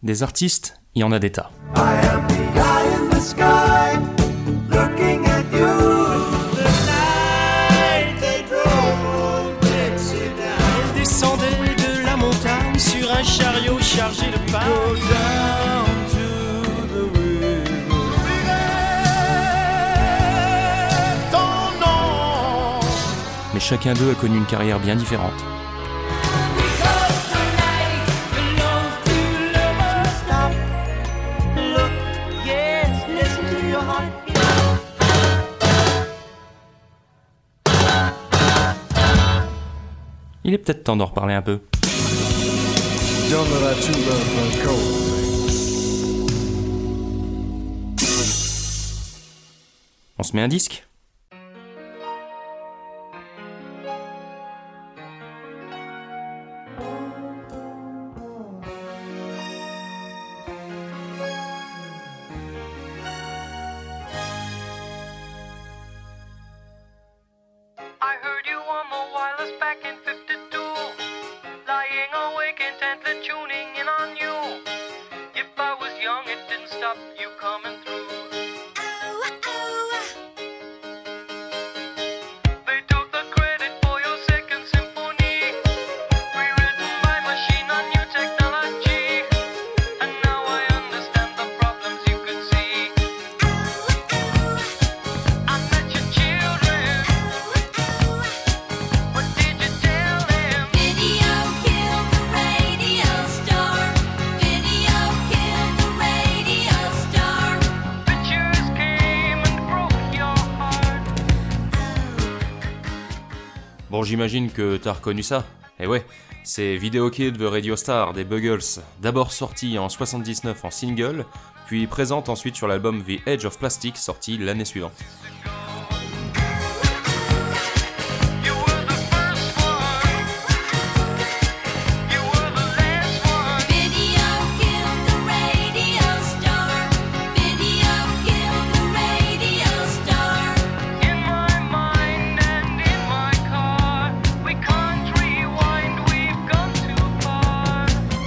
Des artistes, il y en a des tas. I am the eye in the sky, looking at you. The night they drove Dixie down. Elle descendait de la montagne sur un chariot chargé de pain. Go down to the river. Ton nom. Mais chacun d'eux a connu une carrière bien différente. Il est peut-être temps d'en reparler un peu. Don't know that too love cold. On se met un disque ? I heard you on the wireless back in 52, lying awake intently tuning in on you. If I was young, it didn't stop you coming through. They took the credit for your second symphony, rewritten by machine on new technology. And now I understand the problems you could see. I met your children. What did you tell them? Video killed the radio star. Video killed the radio star. Pictures came and broke your heart. Bon, j'imagine que t'as reconnu ça. Eh ouais, c'est Video Killed the Radio Star des Buggles, d'abord sorti en 79 en single, puis présente ensuite sur l'album The Edge of Plastic sorti l'année suivante. You were the first one. You were the last one. Video killed the radio star. Video killed the radio star. In my mind and in my car, we can't rewind, we've gone too far.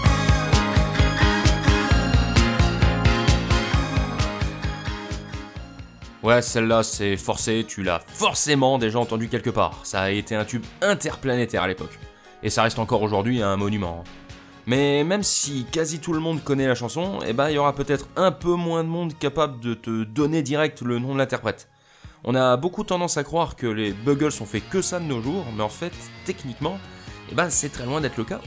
Ouais, celle-là, c'est forcé, tu l'as forcément déjà entendu quelque part. Ça a été un tube interplanétaire à l'époque. Et ça reste encore aujourd'hui un monument. Mais même si quasi tout le monde connaît la chanson, eh ben il y aura peut-être un peu moins de monde capable de te donner direct le nom de l'interprète. On a beaucoup tendance à croire que les Buggles ont fait que ça de nos jours, mais en fait, techniquement, eh ben c'est très loin d'être le cas.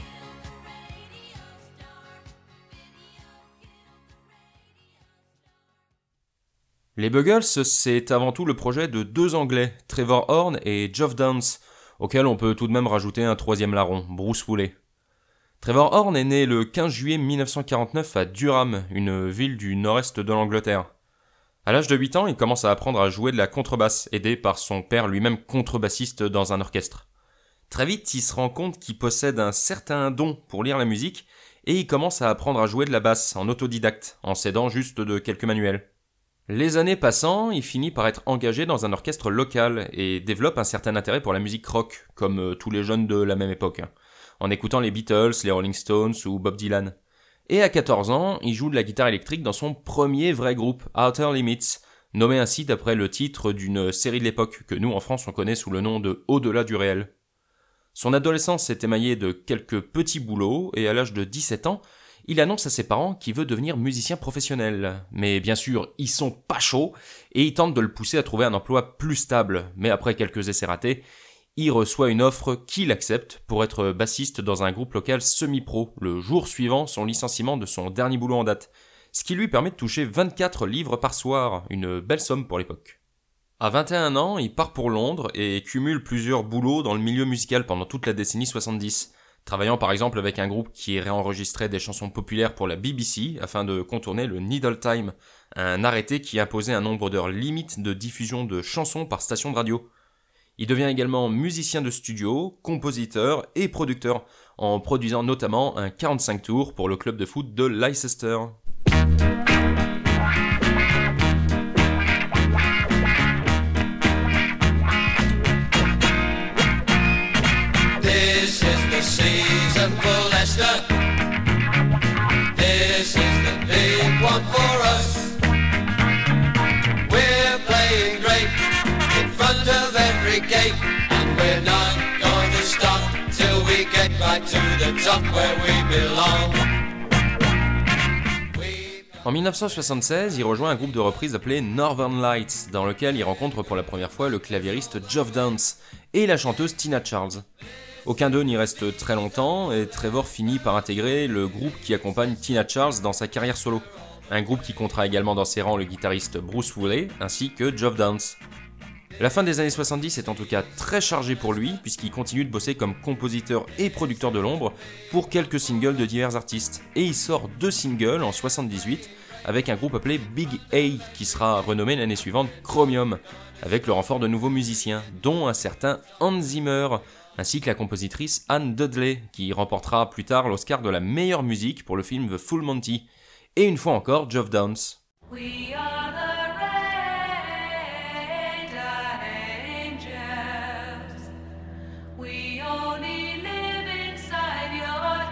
Les Buggles, c'est avant tout le projet de deux Anglais, Trevor Horn et Geoff Downes, auquel on peut tout de même rajouter un troisième larron, Bruce Woolley. Trevor Horn est né le 15 juillet 1949 à Durham, une ville du nord-est de l'Angleterre. À l'âge de 8 ans, il commence à apprendre à jouer de la contrebasse, aidé par son père lui-même contrebassiste dans un orchestre. Très vite, il se rend compte qu'il possède un certain don pour lire la musique, et il commence à apprendre à jouer de la basse en autodidacte, en s'aidant juste de quelques manuels. Les années passant, il finit par être engagé dans un orchestre local et développe un certain intérêt pour la musique rock, comme tous les jeunes de la même époque, en écoutant les Beatles, les Rolling Stones ou Bob Dylan. Et à 14 ans, il joue de la guitare électrique dans son premier vrai groupe, Outer Limits, nommé ainsi d'après le titre d'une série de l'époque que nous en France on connaît sous le nom de Au-delà du réel. Son adolescence est émaillée de quelques petits boulots et à l'âge de 17 ans, il annonce à ses parents qu'il veut devenir musicien professionnel. Mais bien sûr, ils sont pas chauds et ils tentent de le pousser à trouver un emploi plus stable. Mais après quelques essais ratés, il reçoit une offre qu'il accepte pour être bassiste dans un groupe local semi-pro, le jour suivant son licenciement de son dernier boulot en date. Ce qui lui permet de toucher 24 livres par soir, une belle somme pour l'époque. À 21 ans, il part pour Londres et cumule plusieurs boulots dans le milieu musical pendant toute la décennie 70. Travaillant par exemple avec un groupe qui réenregistrait des chansons populaires pour la BBC afin de contourner le Needle Time, un arrêté qui imposait un nombre d'heures limite de diffusion de chansons par station de radio. Il devient également musicien de studio, compositeur et producteur, en produisant notamment un 45 tours pour le club de foot de Leicester. This is the season for Leicester. This is one for us. We're playing great in front of every gate, and we're not going to stop till we get right to the top where we belong. En 1976, il rejoint un groupe de reprises appelé Northern Lights, dans lequel il rencontre pour la première fois le claviériste Geoff Downes et la chanteuse Tina Charles. Aucun d'eux n'y reste très longtemps, et Trevor finit par intégrer le groupe qui accompagne Tina Charles dans sa carrière solo, un groupe qui comptera également dans ses rangs le guitariste Bruce Woolley ainsi que Geoff Downes. La fin des années 70 est en tout cas très chargée pour lui, puisqu'il continue de bosser comme compositeur et producteur de l'ombre pour quelques singles de divers artistes, et il sort 2 singles en 78 avec un groupe appelé Big A, qui sera renommé l'année suivante Chromium, avec le renfort de nouveaux musiciens, dont un certain Hans Zimmer, ainsi que la compositrice Anne Dudley, qui remportera plus tard l'Oscar de la meilleure musique pour le film The Full Monty, et une fois encore Geoff Downes. We are the Red Angels. We only live inside your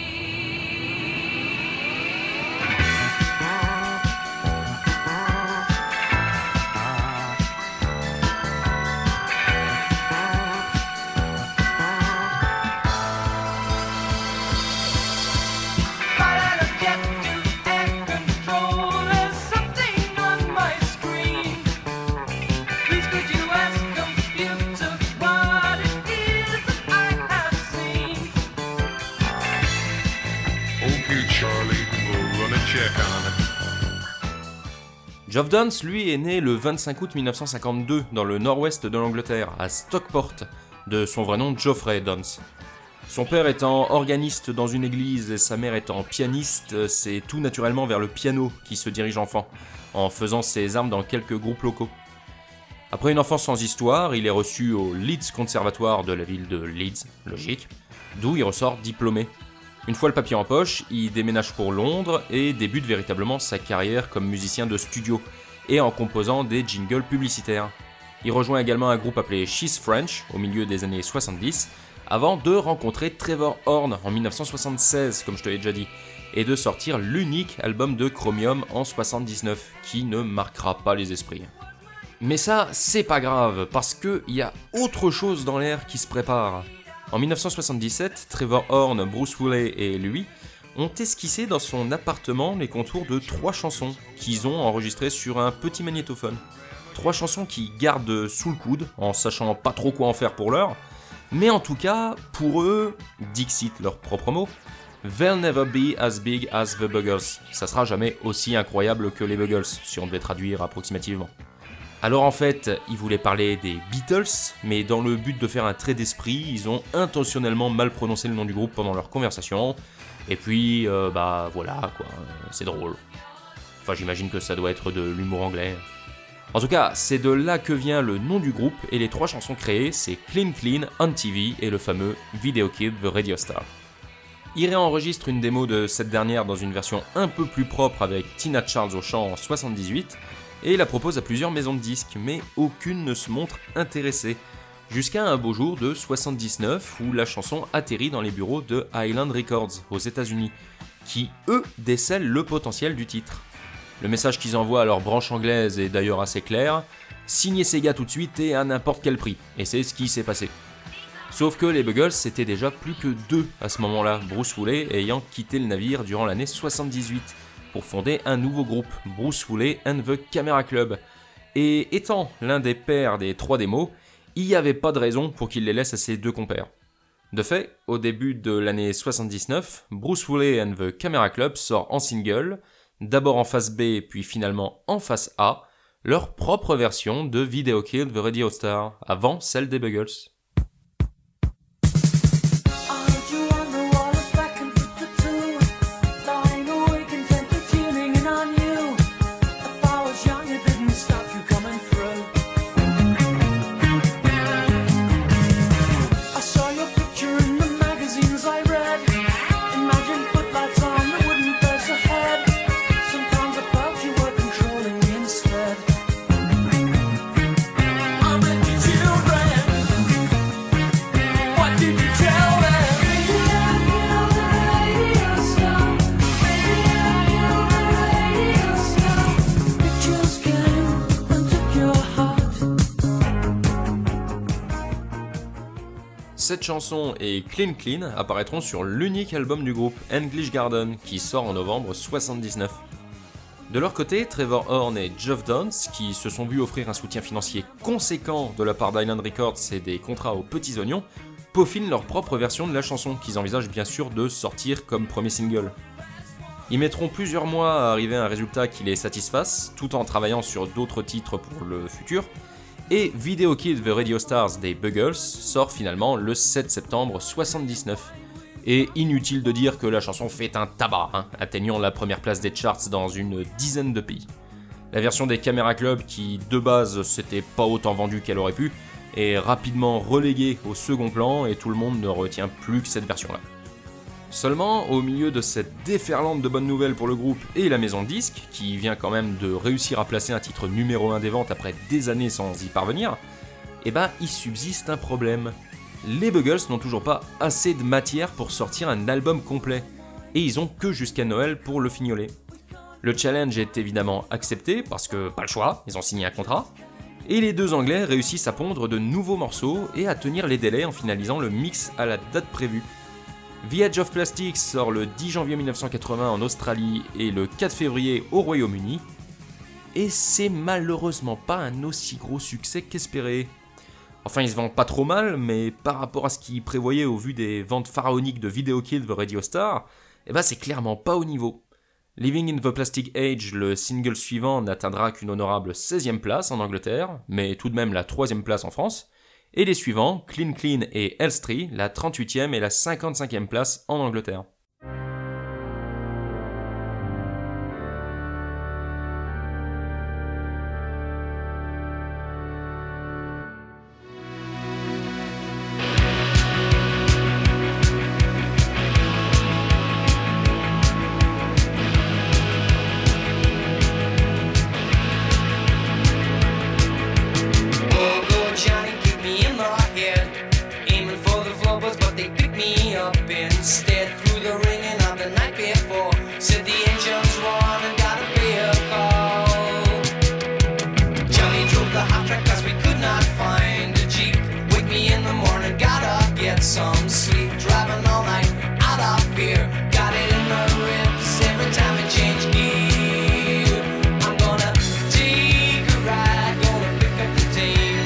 Geoff Downes, lui, est né le 25 août 1952 dans le nord-ouest de l'Angleterre, à Stockport, de son vrai nom Geoffrey Downes. Son père étant organiste dans une église et sa mère étant pianiste, c'est tout naturellement vers le piano qu'il se dirige enfant, en faisant ses armes dans quelques groupes locaux. Après une enfance sans histoire, il est reçu au Leeds Conservatoire de la ville de Leeds, logique, d'où il ressort diplômé. Une fois le papier en poche, il déménage pour Londres et débute véritablement sa carrière comme musicien de studio et en composant des jingles publicitaires. Il rejoint également un groupe appelé She's French au milieu des années 70 avant de rencontrer Trevor Horn en 1976, comme je te l'ai déjà dit, et de sortir l'unique album de Chromium en 79 qui ne marquera pas les esprits. Mais ça, c'est pas grave, parce qu'il y a autre chose dans l'air qui se prépare. En 1977, Trevor Horn, Bruce Woolley et lui ont esquissé dans son appartement les contours de 3 chansons qu'ils ont enregistrées sur un petit magnétophone. 3 chansons qu'ils gardent sous le coude, en sachant pas trop quoi en faire pour l'heure, mais en tout cas, pour eux, dixit leurs propres mots, they'll never be as big as the Buggles. Ça sera jamais aussi incroyable que les Buggles, si on devait traduire approximativement. Alors en fait, ils voulaient parler des Beatles, mais dans le but de faire un trait d'esprit, ils ont intentionnellement mal prononcé le nom du groupe pendant leur conversation, et puis, voilà, quoi, c'est drôle. Enfin, j'imagine que ça doit être de l'humour anglais. En tout cas, c'est de là que vient le nom du groupe, et les 3 chansons créées, c'est Clean Clean, On TV et le fameux Video Kid, The Radio Star. Il réenregistre une démo de cette dernière dans une version un peu plus propre avec Tina Charles au chant en 78, et la propose à plusieurs maisons de disques, mais aucune ne se montre intéressée, jusqu'à un beau jour de 79 où la chanson atterrit dans les bureaux de Island Records aux États-Unis, qui eux décèlent le potentiel du titre. Le message qu'ils envoient à leur branche anglaise est d'ailleurs assez clair, signez ces gars tout de suite et à n'importe quel prix, et c'est ce qui s'est passé. Sauf que les Buggles c'était déjà plus que 2 à ce moment-là, Bruce Woolley ayant quitté le navire durant l'année 78, pour fonder un nouveau groupe, Bruce Woolley and the Camera Club. Et étant l'un des pères des 3 démos, il n'y avait pas de raison pour qu'il les laisse à ses 2 compères. De fait, au début de l'année 79, Bruce Woolley and the Camera Club sort en single, d'abord en face B puis finalement en face A, leur propre version de Video Kid, The Radio Star, avant celle des Buggles. Children cette chanson et Clean Clean apparaîtront sur l'unique album du groupe, English Garden, qui sort en novembre 79. De leur côté, Trevor Horn et Geoff Downes, qui se sont vus offrir un soutien financier conséquent de la part d'Island Records et des contrats aux petits oignons, peaufinent leur propre version de la chanson, qu'ils envisagent bien sûr de sortir comme premier single. Ils mettront plusieurs mois à arriver à un résultat qui les satisfasse, tout en travaillant sur d'autres titres pour le futur, et Video Killed the Radio Stars des Buggles sort finalement le 7 septembre 79. Et inutile de dire que la chanson fait un tabac, atteignant la première place des charts dans une dizaine de pays. La version des Camera Club, qui de base s'était pas autant vendue qu'elle aurait pu, est rapidement reléguée au second plan et tout le monde ne retient plus que cette version-là. Seulement, au milieu de cette déferlante de bonnes nouvelles pour le groupe et la maison de disques, qui vient quand même de réussir à placer un titre numéro 1 des ventes après des années sans y parvenir, il subsiste un problème. Les Buggles n'ont toujours pas assez de matière pour sortir un album complet, et ils ont que jusqu'à Noël pour le fignoler. Le challenge est évidemment accepté, parce que pas le choix, ils ont signé un contrat, et les deux Anglais réussissent à pondre de nouveaux morceaux et à tenir les délais en finalisant le mix à la date prévue. The Edge of Plastic sort le 10 janvier 1980 en Australie et le 4 février au Royaume-Uni, et c'est malheureusement pas un aussi gros succès qu'espéré. Enfin, il se vend pas trop mal, mais par rapport à ce qu'il prévoyait au vu des ventes pharaoniques de Video Killed the Radio Star, c'est clairement pas au niveau. Living in the Plastic Age, le single suivant, n'atteindra qu'une honorable 16e place en Angleterre, mais tout de même la 3e place en France, et les suivants, Clean Clean et Elstree, la 38e et la 55e place en Angleterre. Oh, go Johnny, kick me in the head. Aiming for the floorboards, but they pick me up instead. Through the ringing of the night before, said the engine's run and gotta pay a call. Johnny drove the hot track 'cause we could not find a Jeep. Wake me in the morning, gotta get some sleep. Driving all night out of fear, got it in the ribs every time I change gear. I'm gonna take a ride, gonna pick up the team.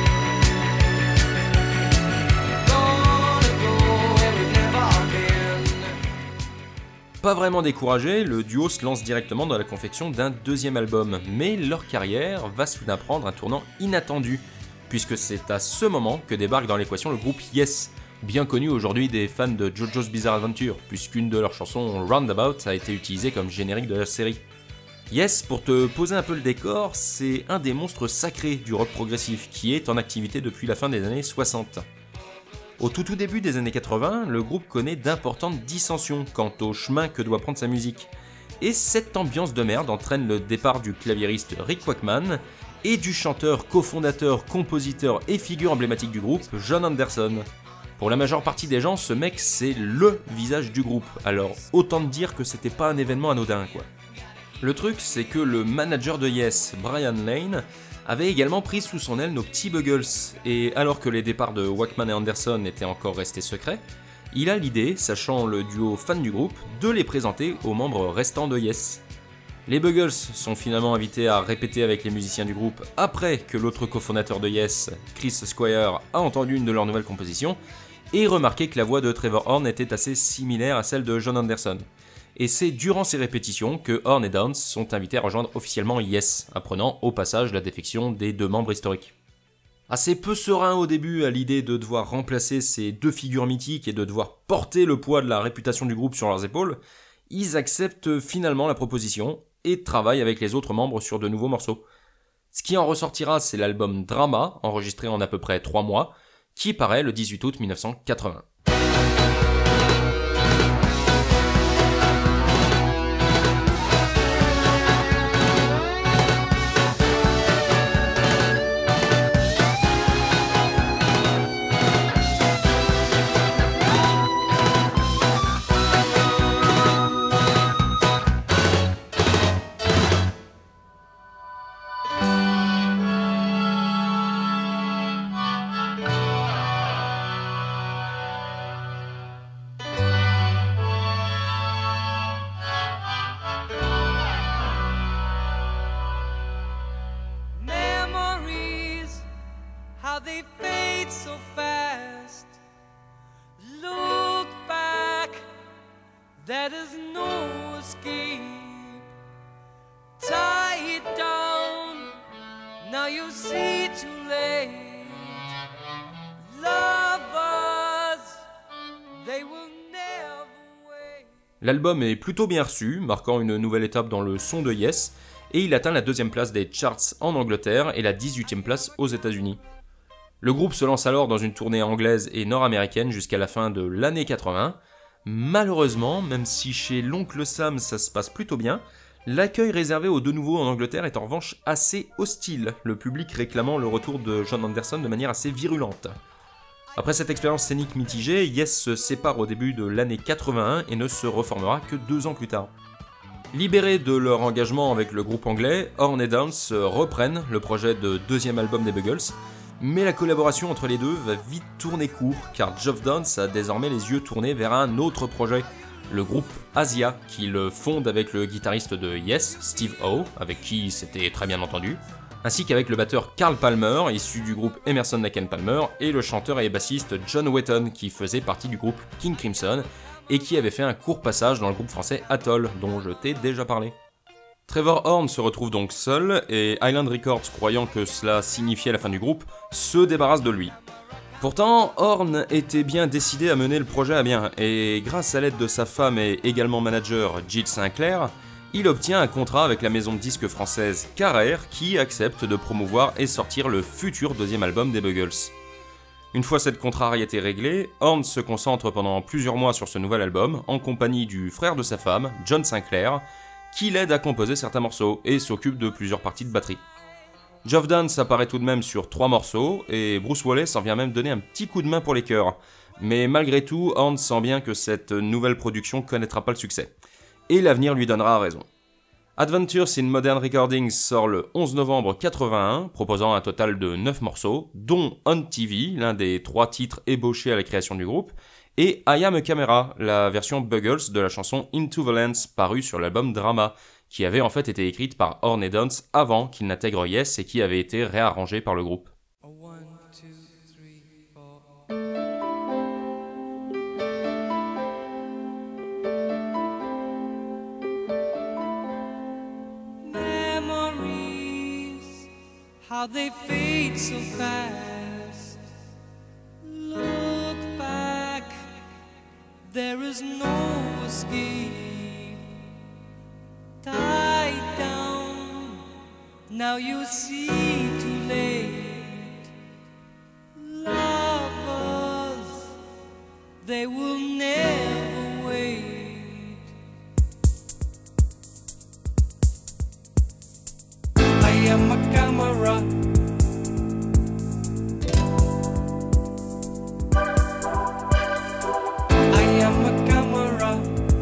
Gonna go where we've never been. Pas vraiment découragé, le duo se lance directement dans la confection d'un deuxième album, mais leur carrière va soudain prendre un tournant inattendu, puisque c'est à ce moment que débarque dans l'équation le groupe Yes, bien connu aujourd'hui des fans de JoJo's Bizarre Adventure, puisqu'une de leurs chansons, Roundabout, a été utilisée comme générique de la série. Yes, pour te poser un peu le décor, c'est un des monstres sacrés du rock progressif, qui est en activité depuis la fin des années 60. Au tout début des années 80, le groupe connaît d'importantes dissensions quant au chemin que doit prendre sa musique. Et cette ambiance de merde entraîne le départ du claviériste Rick Wakeman et du chanteur, cofondateur, compositeur et figure emblématique du groupe, John Anderson. Pour la majeure partie des gens, ce mec c'est LE visage du groupe, alors autant te dire que c'était pas un événement anodin quoi. Le truc c'est que le manager de Yes, Brian Lane, avait également pris sous son aile nos petits Buggles, et alors que les départs de Wakeman et Anderson étaient encore restés secrets, il a l'idée, sachant le duo fan du groupe, de les présenter aux membres restants de Yes. Les Buggles sont finalement invités à répéter avec les musiciens du groupe après que l'autre cofondateur de Yes, Chris Squire, a entendu une de leurs nouvelles compositions et remarqué que la voix de Trevor Horn était assez similaire à celle de John Anderson. Et c'est durant ces répétitions que Horn et Downes sont invités à rejoindre officiellement Yes, apprenant au passage la défection des deux membres historiques. Assez peu serein au début à l'idée de devoir remplacer ces deux figures mythiques et de devoir porter le poids de la réputation du groupe sur leurs épaules, ils acceptent finalement la proposition et travaillent avec les autres membres sur de nouveaux morceaux. Ce qui en ressortira, c'est l'album Drama, enregistré en à peu près 3 mois, qui paraît le 18 août 1980. There is no escape. Tie it down. Now you see too late. Lovers, they will never wait. L'album est plutôt bien reçu, marquant une nouvelle étape dans le son de Yes, et il atteint la 2e place des charts en Angleterre et la 18e place aux États-Unis. Le groupe se lance alors dans une tournée anglaise et nord-américaine jusqu'à la fin de l'année 80. Malheureusement, même si chez l'oncle Sam ça se passe plutôt bien, l'accueil réservé aux deux nouveaux en Angleterre est en revanche assez hostile, le public réclamant le retour de John Anderson de manière assez virulente. Après cette expérience scénique mitigée, Yes se sépare au début de l'année 81 et ne se reformera que 2 ans plus tard. Libérés de leur engagement avec le groupe anglais, Horn et Downes reprennent le projet de 2e album des Buggles, mais la collaboration entre les deux va vite tourner court, car Geoff Downes a désormais les yeux tournés vers un autre projet, le groupe Asia, qu'il fonde avec le guitariste de Yes, Steve Howe, avec qui il s'était très bien entendu, ainsi qu'avec le batteur Carl Palmer, issu du groupe Emerson, Lake & Palmer, et le chanteur et bassiste John Wetton, qui faisait partie du groupe King Crimson, et qui avait fait un court passage dans le groupe français Atoll, dont je t'ai déjà parlé. Trevor Horn se retrouve donc seul, et Island Records, croyant que cela signifiait la fin du groupe, se débarrasse de lui. Pourtant, Horn était bien décidé à mener le projet à bien, et grâce à l'aide de sa femme et également manager Jill Sinclair, il obtient un contrat avec la maison de disques française Carrère, qui accepte de promouvoir et sortir le futur 2e album des Buggles. Une fois cette contrariété réglée, Horn se concentre pendant plusieurs mois sur ce nouvel album, en compagnie du frère de sa femme, John Sinclair, qui l'aide à composer certains morceaux et s'occupe de plusieurs parties de batterie. Geoff Downes apparaît tout de même sur 3 morceaux, et Bruce Wallace en vient même donner un petit coup de main pour les chœurs. Mais malgré tout, Horn sent bien que cette nouvelle production connaîtra pas le succès. Et l'avenir lui donnera raison. Adventures in Modern Recordings sort le 11 novembre 81, proposant un total de 9 morceaux, dont On TV, l'un des 3 titres ébauchés à la création du groupe, et I Am a Camera, la version Buggles de la chanson Into the Lens, parue sur l'album Drama, qui avait en fait été écrite par Horn et Downes avant qu'ils n'intègrent Yes et qui avait été réarrangée par le groupe. 1, 2, 3, 4. Memories, how they fade so fast. Look back, there is no escape. Tie down, now you see too late. Lovers, they will never wait. I am a camera. I am a camera.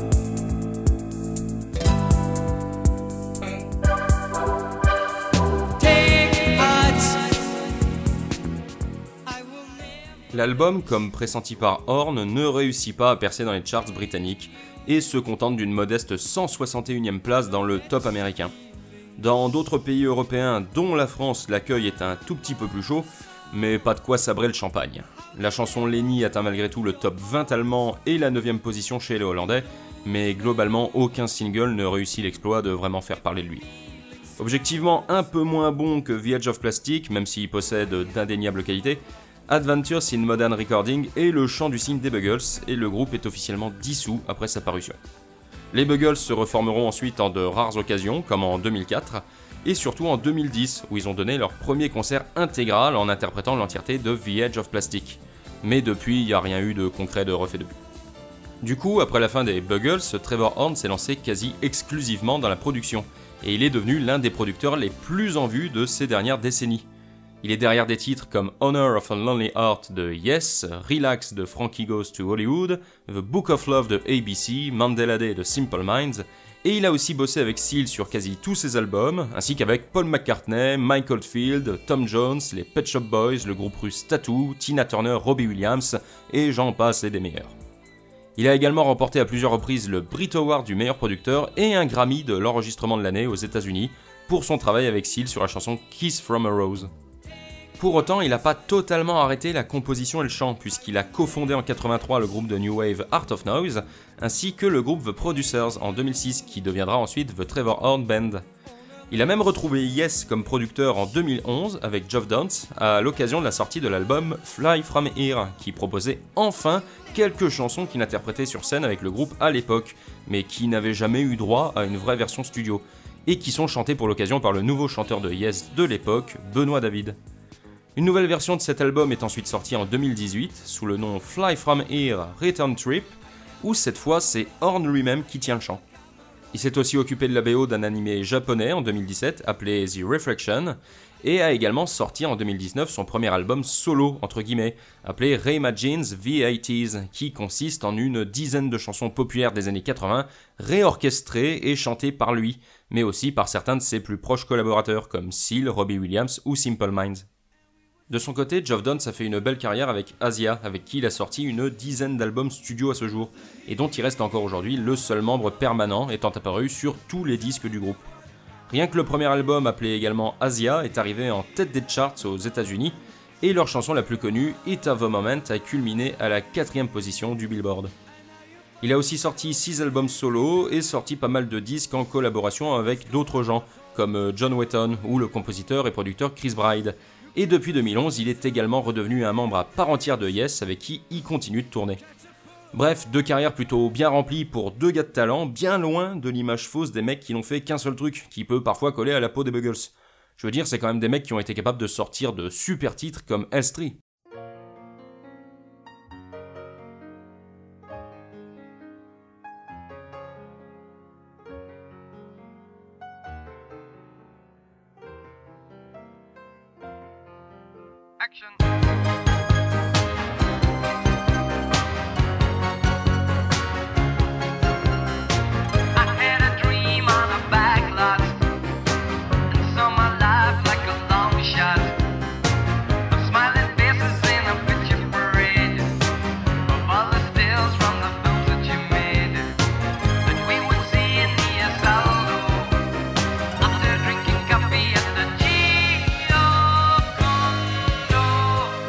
L'album, comme pressenti par Horn, ne réussit pas à percer dans les charts britanniques et se contente d'une modeste 161e place dans le top américain. Dans d'autres pays européens, dont la France, l'accueil est un tout petit peu plus chaud, mais pas de quoi sabrer le champagne. La chanson Lenny atteint malgré tout le top 20 allemand et la 9e position chez les Hollandais, mais globalement aucun single ne réussit l'exploit de vraiment faire parler de lui. Objectivement un peu moins bon que The Edge of Plastic, même s'il possède d'indéniables qualités, Adventures in Modern Recording est le chant du cygne des Buggles et le groupe est officiellement dissous après sa parution. Les Buggles se reformeront ensuite en de rares occasions, comme en 2004, et surtout en 2010, où ils ont donné leur premier concert intégral en interprétant l'entièreté de The Edge of Plastic. Mais depuis, il n'y a rien eu de concret de refait depuis. Du coup, après la fin des Buggles, Trevor Horn s'est lancé quasi exclusivement dans la production, et il est devenu l'un des producteurs les plus en vue de ces dernières décennies. Il est derrière des titres comme Honor of a Lonely Heart de Yes, Relax de Frankie Goes to Hollywood, The Book of Love de ABC, Mandela Day de Simple Minds, et il a aussi bossé avec Seal sur quasi tous ses albums, ainsi qu'avec Paul McCartney, Mike Oldfield, Tom Jones, les Pet Shop Boys, le groupe russe Tattoo, Tina Turner, Robbie Williams, et j'en passe et des meilleurs. Il a également remporté à plusieurs reprises le Brit Award du meilleur producteur et un Grammy de l'enregistrement de l'année aux États-Unis pour son travail avec Seal sur la chanson Kiss from a Rose. Pour autant, il n'a pas totalement arrêté la composition et le chant, puisqu'il a cofondé en 83 le groupe de New Wave Art of Noise, ainsi que le groupe The Producers en 2006, qui deviendra ensuite The Trevor Horn Band. Il a même retrouvé Yes comme producteur en 2011 avec Geoff Downes à l'occasion de la sortie de l'album Fly From Here, qui proposait enfin quelques chansons qu'il interprétait sur scène avec le groupe à l'époque, mais qui n'avaient jamais eu droit à une vraie version studio, et qui sont chantées pour l'occasion par le nouveau chanteur de Yes de l'époque, Benoît David. Une nouvelle version de cet album est ensuite sortie en 2018 sous le nom Fly From Here Return Trip, où cette fois c'est Horn lui-même qui tient le chant. Il s'est aussi occupé de la BO d'un animé japonais en 2017 appelé The Reflection, et a également sorti en 2019 son premier album solo, entre guillemets, appelé Reimagines V80s, qui consiste en une dizaine de chansons populaires des années 80, réorchestrées et chantées par lui, mais aussi par certains de ses plus proches collaborateurs comme Seal, Robbie Williams ou Simple Minds. De son côté, Geoff Downes a fait une belle carrière avec Asia, avec qui il a sorti une dizaine d'albums studio à ce jour, et dont il reste encore aujourd'hui le seul membre permanent étant apparu sur tous les disques du groupe. Rien que le premier album, appelé également Asia, est arrivé en tête des charts aux États-Unis, et leur chanson la plus connue, Heat of the Moment, a culminé à la 4ème position du Billboard. Il a aussi sorti 6 albums solo et sorti pas mal de disques en collaboration avec d'autres gens, comme John Wetton ou le compositeur et producteur Chris Bride. Et depuis 2011, il est également redevenu un membre à part entière de Yes, avec qui il continue de tourner. Bref, 2 carrières plutôt bien remplies pour 2 gars de talent, bien loin de l'image fausse des mecs qui n'ont fait qu'un seul truc, qui peut parfois coller à la peau des Buggles. Je veux dire, c'est quand même des mecs qui ont été capables de sortir de super titres comme Elstree. Action. I had a dream on a back lot and saw my life like a long shot of smiling faces in a picture parade of all the stills from the films that you made that we would see in the Asalo after drinking coffee at the Gio Condo.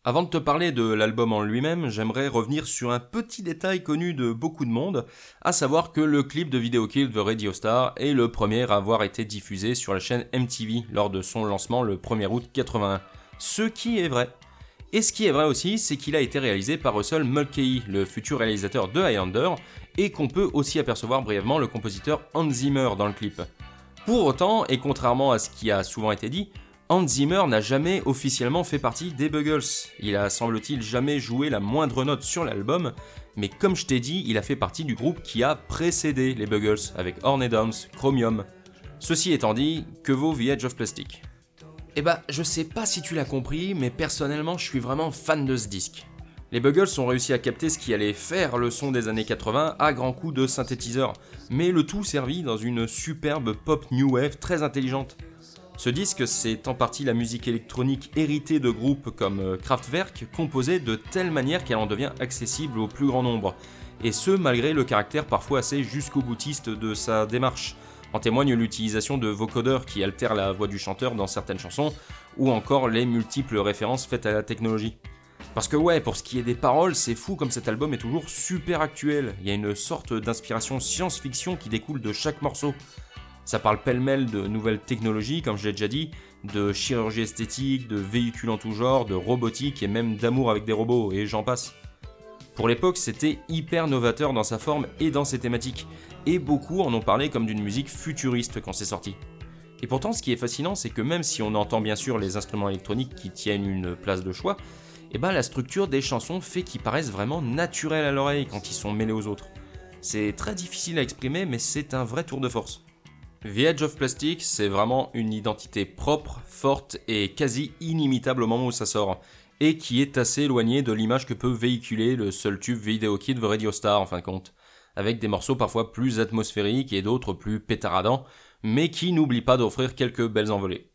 Avant de te parler de l'album en lui-même, j'aimerais revenir sur un petit détail connu de beaucoup de monde, à savoir que le clip de Video Killed the Radio Star est le premier à avoir été diffusé sur la chaîne MTV lors de son lancement le 1er août 81. Ce qui est vrai. Et ce qui est vrai aussi, c'est qu'il a été réalisé par Russell Mulcahy, le futur réalisateur de Highlander, et qu'on peut aussi apercevoir brièvement le compositeur Hans Zimmer dans le clip. Pour autant, et contrairement à ce qui a souvent été dit, Hans Zimmer n'a jamais officiellement fait partie des Buggles. Il a semble-t-il jamais joué la moindre note sur l'album, mais comme je t'ai dit, il a fait partie du groupe qui a précédé les Buggles avec Horn et Downs, Chromium. Ceci étant dit, que vaut The Edge of Plastic ? Eh bah, je sais pas si tu l'as compris, mais personnellement, je suis vraiment fan de ce disque. Les Buggles ont réussi à capter ce qui allait faire le son des années 80 à grands coups de synthétiseurs, mais le tout servi dans une superbe pop new wave très intelligente. Ce disque, c'est en partie la musique électronique héritée de groupes comme Kraftwerk, composée de telle manière qu'elle en devient accessible au plus grand nombre, et ce malgré le caractère parfois assez jusqu'au-boutiste de sa démarche. En témoigne l'utilisation de vocodeurs qui altèrent la voix du chanteur dans certaines chansons, ou encore les multiples références faites à la technologie. Parce que ouais, pour ce qui est des paroles, c'est fou comme cet album est toujours super actuel, il y a une sorte d'inspiration science-fiction qui découle de chaque morceau. Ça parle pêle-mêle de nouvelles technologies, comme je l'ai déjà dit, de chirurgie esthétique, de véhicules en tout genre, de robotique et même d'amour avec des robots, et j'en passe. Pour l'époque, c'était hyper novateur dans sa forme et dans ses thématiques, et beaucoup en ont parlé comme d'une musique futuriste quand c'est sorti. Et pourtant, ce qui est fascinant, c'est que même si on entend bien sûr les instruments électroniques qui tiennent une place de choix, et la structure des chansons fait qu'ils paraissent vraiment naturels à l'oreille quand ils sont mêlés aux autres. C'est très difficile à exprimer, mais c'est un vrai tour de force. The Edge of Plastic, c'est vraiment une identité propre, forte et quasi inimitable au moment où ça sort, et qui est assez éloignée de l'image que peut véhiculer le seul tube Video Killed the Radio Star en fin de compte, avec des morceaux parfois plus atmosphériques et d'autres plus pétaradants, mais qui n'oublient pas d'offrir quelques belles envolées.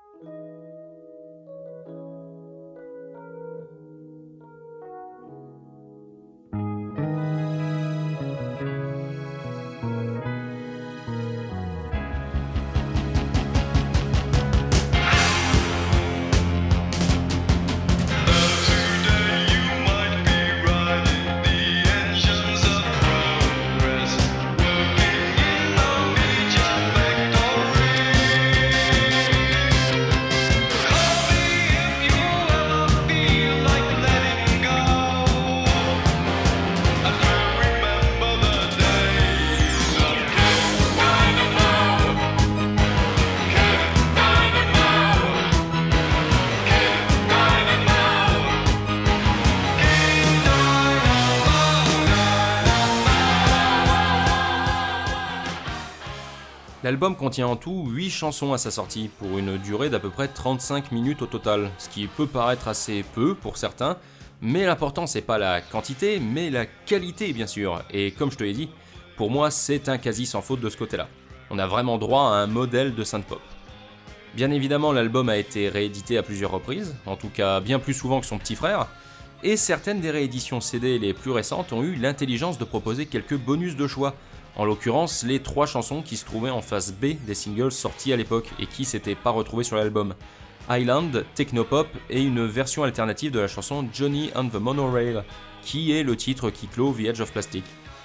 L'album contient en tout 8 chansons à sa sortie, pour une durée d'à peu près 35 minutes au total, ce qui peut paraître assez peu pour certains, mais l'important c'est pas la quantité, mais la qualité bien sûr, et comme je te l'ai dit, pour moi c'est un quasi sans faute de ce côté-là. On a vraiment droit à un modèle de synth-pop. Bien évidemment l'album a été réédité à plusieurs reprises, en tout cas bien plus souvent que son petit frère, et certaines des rééditions CD les plus récentes ont eu l'intelligence de proposer quelques bonus de choix, en l'occurrence les 3 chansons qui se trouvaient en face B des singles sortis à l'époque et qui s'étaient pas retrouvées sur l'album. Island, Technopop et une version alternative de la chanson Johnny and the Monorail, qui est le titre qui clôt The Edge of Plastic.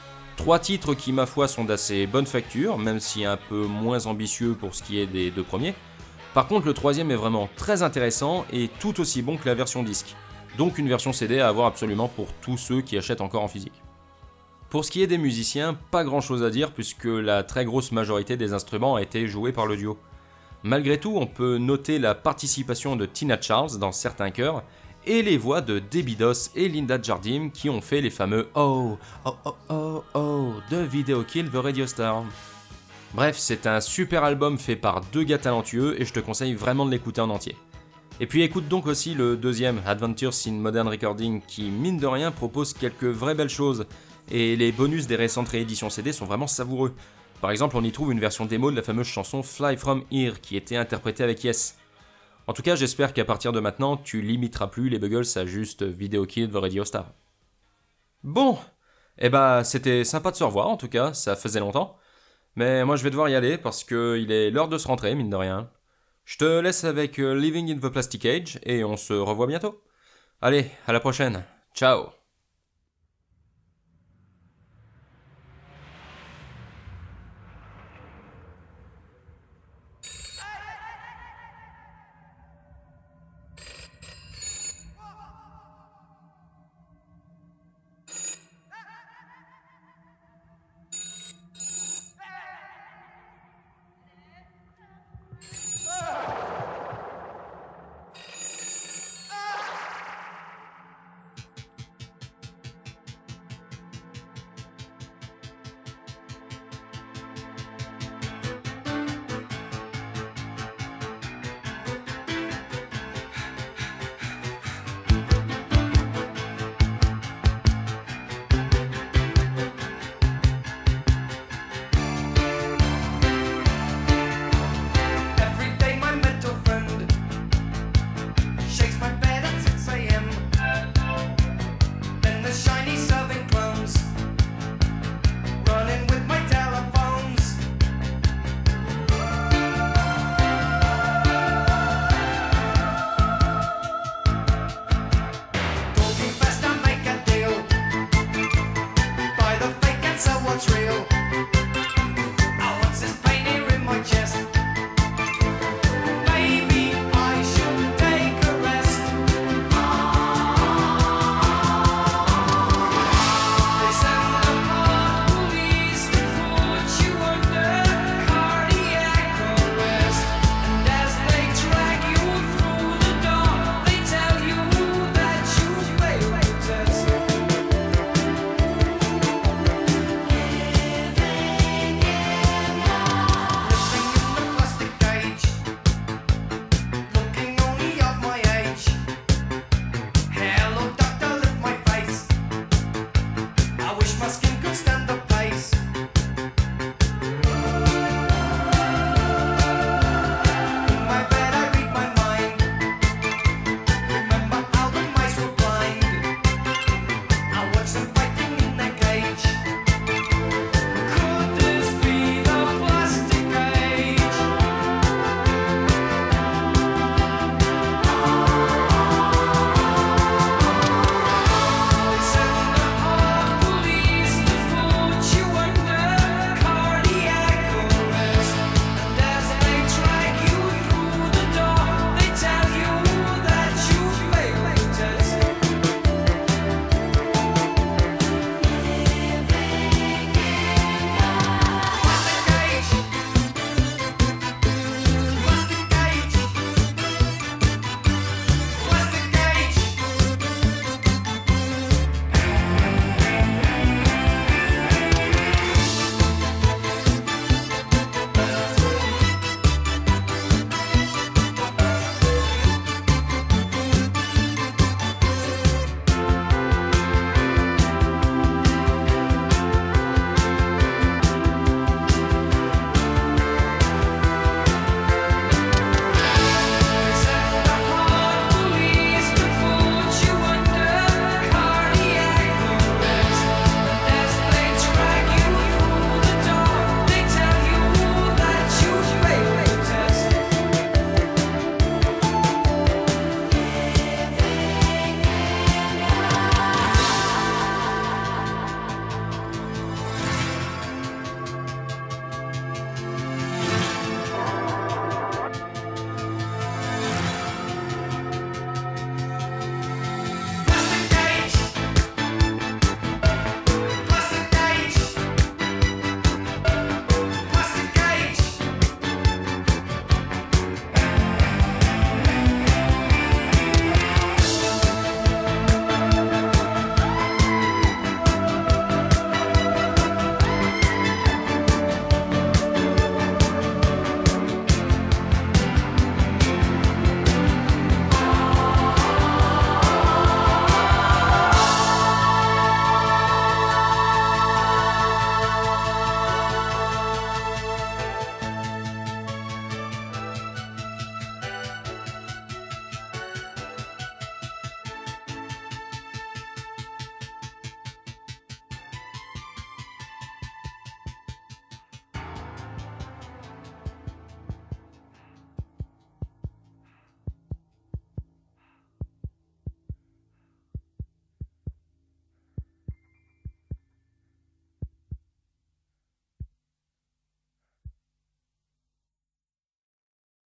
3 titres qui ma foi sont d'assez bonne facture, même si un peu moins ambitieux pour ce qui est des 2 premiers. Par contre le 3e est vraiment très intéressant et tout aussi bon que la version disque, donc une version CD à avoir absolument pour tous ceux qui achètent encore en physique. Pour ce qui est des musiciens, pas grand chose à dire puisque la très grosse majorité des instruments a été jouée par le duo. Malgré tout, on peut noter la participation de Tina Charles dans certains chœurs et les voix de Debbie Doss et Linda Jardim qui ont fait les fameux Oh, oh, oh, oh, oh de Video Killed the Radio Star. Bref, c'est un super album fait par 2 gars talentueux et je te conseille vraiment de l'écouter en entier. Et puis écoute donc aussi le 2e, Adventures in Modern Recording, qui mine de rien propose quelques vraies belles choses, et les bonus des récentes rééditions CD sont vraiment savoureux. Par exemple, on y trouve une version démo de la fameuse chanson Fly From Here, qui était interprétée avec Yes. En tout cas, j'espère qu'à partir de maintenant, tu limiteras plus les Buggles à juste Video Killed the Radio Star. Bon, c'était sympa de se revoir en tout cas, ça faisait longtemps. Mais moi je vais devoir y aller parce qu'il est l'heure de se rentrer, mine de rien. Je te laisse avec Living in the Plastic Age et on se revoit bientôt. Allez, à la prochaine. Ciao.